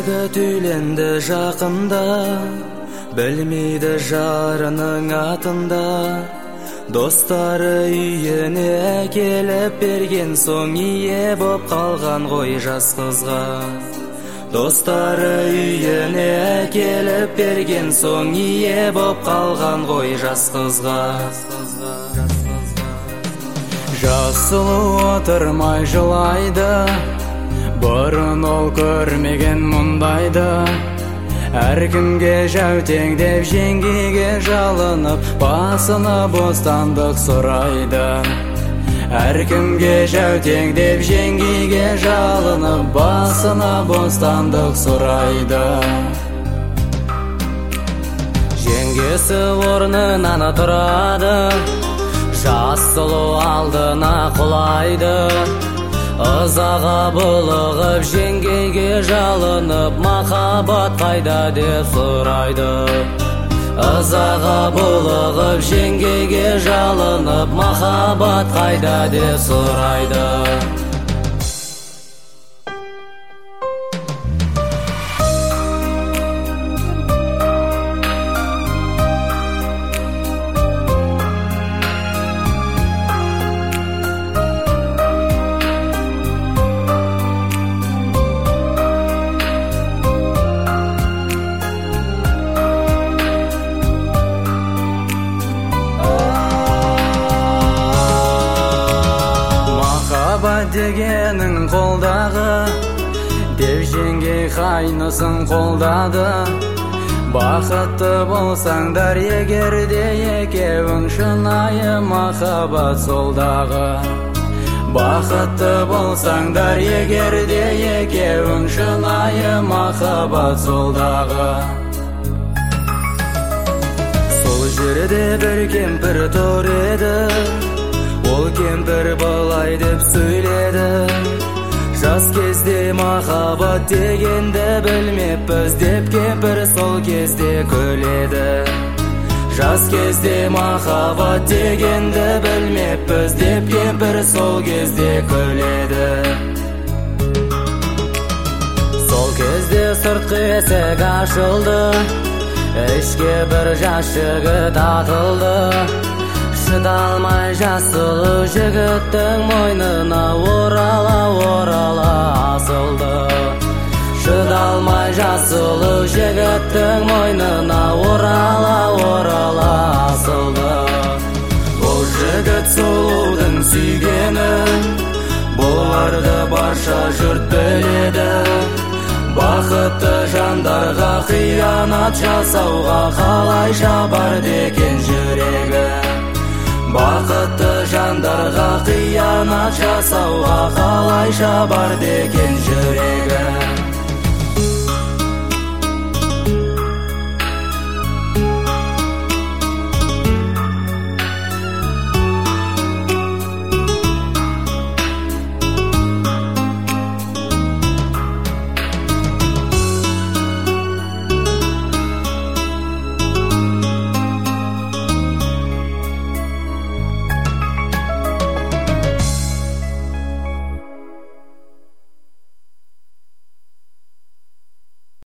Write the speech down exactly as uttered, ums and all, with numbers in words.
жігіт үйленді жақында, білмейді жарының атында. Достары үйіне келіп берген соң ие боп қалған ғой жас қызға. Достары үйіне келіп берген соң ие боп қалған ғой жас қызға. Жас сұлу отырмай жылайды, бұрын ол көрмеген мұндайды. Әркімге жәутең деп жеңгеге жалынып, басына бостандық сұрайды. Әркімге жәутең деп жеңгеге жалынып, басына бостандық сұрайды. Жеңгесі орнынан тұрады, жас сұлу алдына құлайды. Ызаға булығып жеңгеге жалынып, махаббат қайда деп сұрайды. Ызаға булығып жеңгеге жалынып, махаббат қайда деп сұрайды. Махаббат дегенің қолдағы, деп жеңге қайнысын қолдады. Бақытты болсаңдар егер де екеуің, шынайы махаббат солдағы. Бақытты болсаңдар егер де екеуің, шынайы махаббат солдағы. Сол жерде бір кемпір тұр еді, ол кемпір былай деп сөйледі: жас кезде махаббат дегенді білмеппіз, деп кемпір сол кезде күледі. Жас кезде махаббат дегенді білмеппіз, деп кемпір сол кезде күледі. Сол кезде сыртқы есік ашылды, ішке бір жас жігіт атылды. Шыдалмай жас сұлу жігіттің мойнына орала орала асылды. Шыдалмай жас сұлу жігіттің мойнына орала орала асылды. Бұл жігіт сұлудың сүйгенін, бұларды барша жұрт біледі. Бақытты жандарға қиянат жасауға қалайша барды екен жүрегі. Бақытты жандарға қиянат жасауға қалайша барды екен жүрегі.